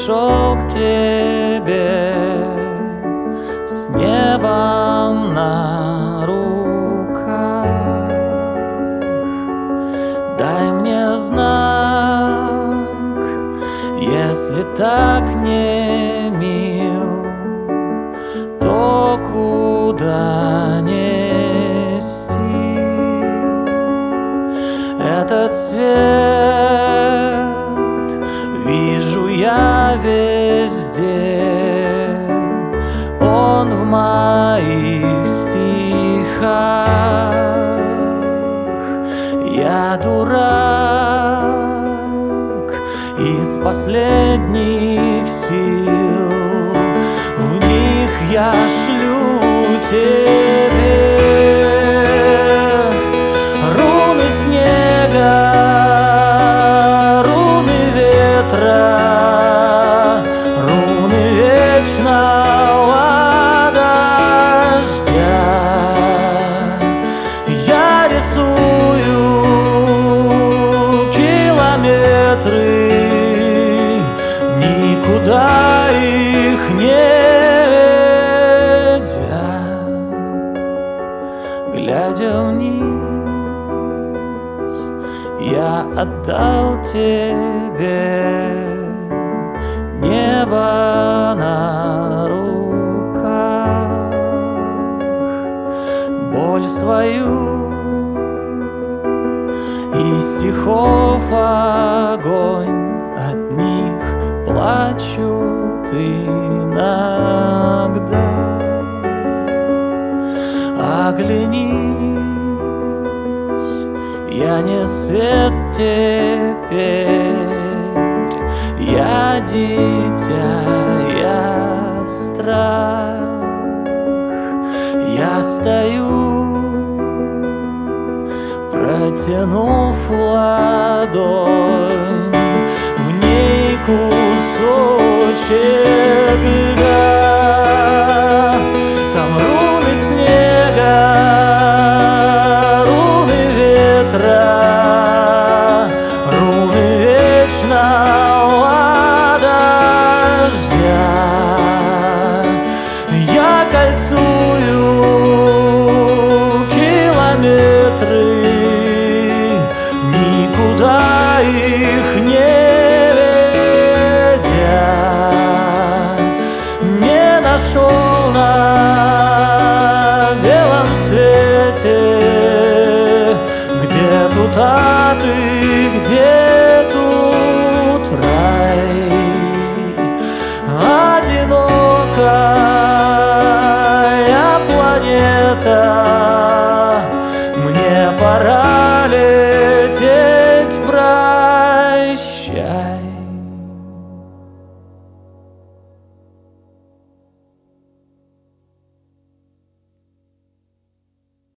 пришел к тебе с небом на руках. Дай мне знак, если так не мил, то куда нести этот свет? Вижу я везде, он в моих стихах. Я дурак из последних сил, в них я шлю тебе руны снега, руны ветра, руны вечного дождя. Я рисую километры, никуда их не ведя. Глядя вниз, я отдал тебе небо на руках. Боль свою и стихов огонь, от них плачут иногда. Оглянись, я не свет теперь, я дитя, я страх. Я стою, протянув ладонь, в ней кусочек льда. Там руны снега,